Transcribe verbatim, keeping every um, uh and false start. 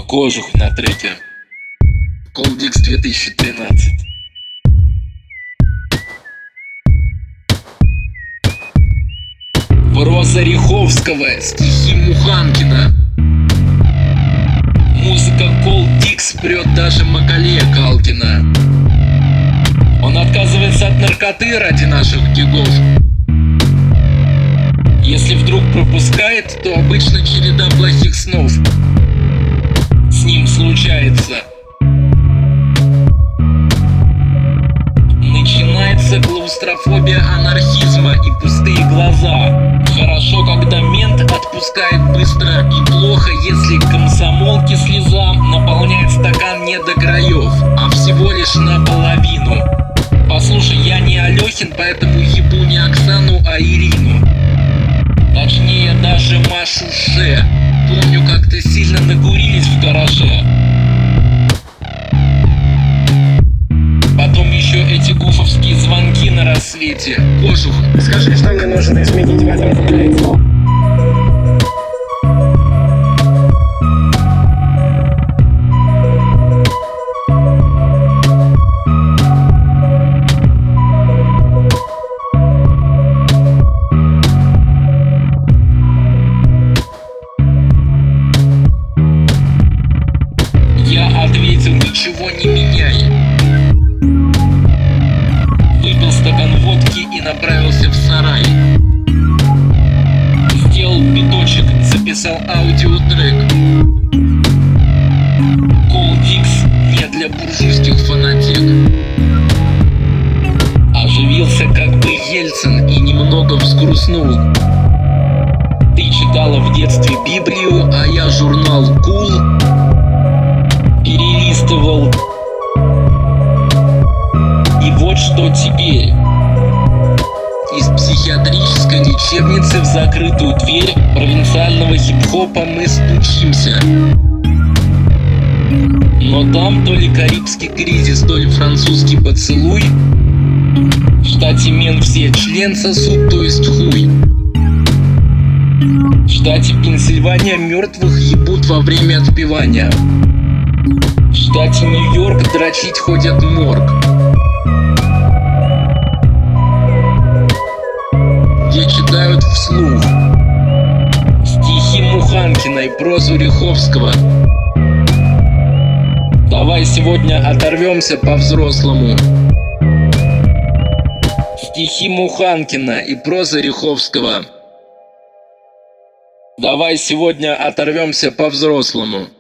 Кожух на треке Колдикс две тысячи тринадцать. Проза Риховского, стихи Муханкина. Музыка Колдикс прет даже Макалея Калкина. Он отказывается от наркоты ради наших гигов. Если вдруг пропускает, то обычно череда плохих снов с ним случается. Начинается клаустрофобия анархизма и пустые глаза. Хорошо, когда мент отпускает быстро, и плохо, если комсомолки слеза наполняет стакан не до краев, а всего лишь наполовину. Послушай, я не Алехин, поэтому ебу не Оксану, а Ирину. Точнее, даже Машу Ше. Помню, как-то сильно нагурились в гараже. Потом еще эти гуфовские звонки на рассвете. Кожух, скажи, что мне нужно изменить в этом куплете. Я ответил: ничего не меняй. Выпил стакан водки и направился в сарай. Сделал биточек, записал аудиотрек. Колдикс не для буржуйских фанатек. Оживился как бы Ельцин и немного взгрустнул. Ты читала в детстве Библию, а я журнал Кул перелистывал. И вот что теперь. Из психиатрической лечебницы в закрытую дверь провинциального хип-хопа мы стучимся. Но там то ли карибский кризис, то ли французский поцелуй. В штате Мен все член сосут, то есть хуй. В штате Пенсильвания мертвых ебут во время отпевания. В штате Нью-Йорк дрочить ходят в морг, где читают вслух стихи Муханкина и прозу Риховского. Давай сегодня оторвемся по-взрослому. Стихи Муханкина и проза Риховского. Давай сегодня оторвемся по-взрослому.